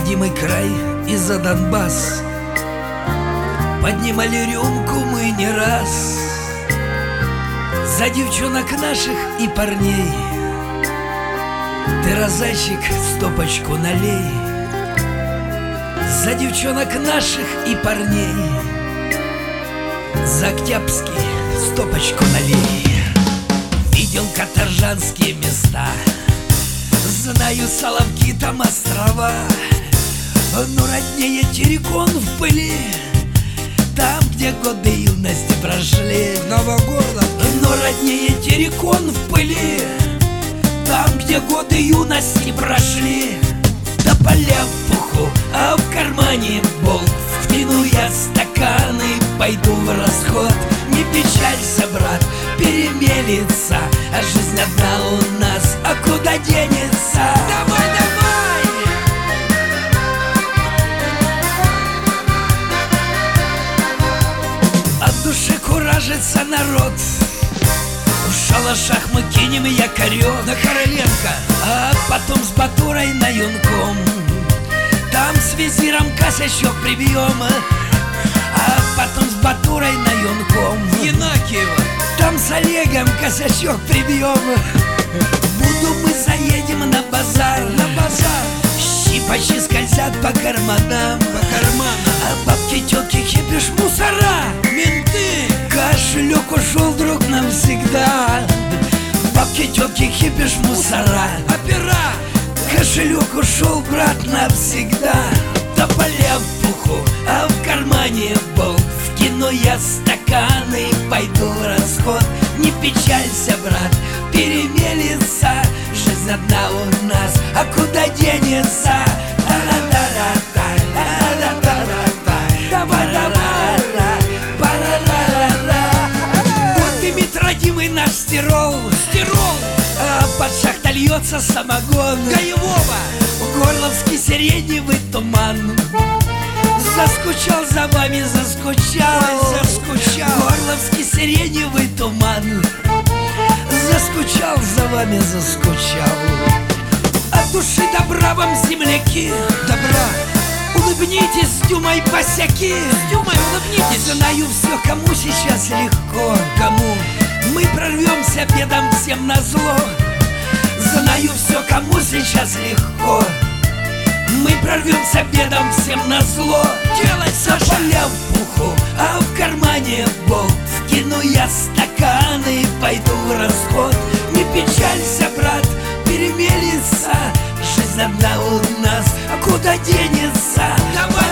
родимый край и за Донбасс поднимали рюмку мы не раз. За девчонок наших и парней ты, розайчик, стопочку налей. За девчонок наших и парней за Октябрьский стопочку налей. Видел каторжанские места, знаю Соловки, там острова, но роднее Терекон в пыли, там, где годы юности прошли. Новогород. Но роднее Терекон в пыли, там, где годы юности прошли. Да поля в пуху, а в кармане болт. Вкину я стаканы, пойду в расход. Не печалься, брат, перемелется, а жизнь одна у нас, а куда денется? Давай, давай! От души куражится народ, в шалашах мы кинем якорёк На Короленко. а потом с Батурой на Юнком. Там с визиром косячок прибьем, а потом с Батурой на Юнком. Янакиева. Там с Олегом косячок прибьем. Буду мы заедем на базар. На базар. Щипачи скользят по карманам, По карманам. а бабки, тетки, хипиш, мусора. Менты. Кошелек ушел, друг, навсегда. Бабки, тетки, хипиш, мусора. Опера. Кошелек ушел, брат, навсегда. Да поля в пуху, а в кармане болт. Вкину я стаканы, пойду в расход. Не печалься, брат, перемелется, жизнь одна у нас, а куда денется? Вот дымит родимый наш стирол, а под шахтой льется самогон. Гаевого. Горловский сиреневый туман заскучал за вами, заскучал. Ой, заскучал. Горловский сиреневый туман заскучал за вами, заскучал. От души добра вам, земляки, Добра. улыбнитесь, Тюмой, босяки. Тюмой, улыбнитесь. Знаю все, кому сейчас легко. Кому? Мы прорвемся бедом всем назло. Знаю все, кому сейчас легко. Мы прорвемся бедом всем назло. Делай, Саша. Поля в пуху, а в кармане болт. Вкину я стаканы, пойду в расход. Не печалься, брат, перемелется, жизнь одна у нас, а куда денется? Давай.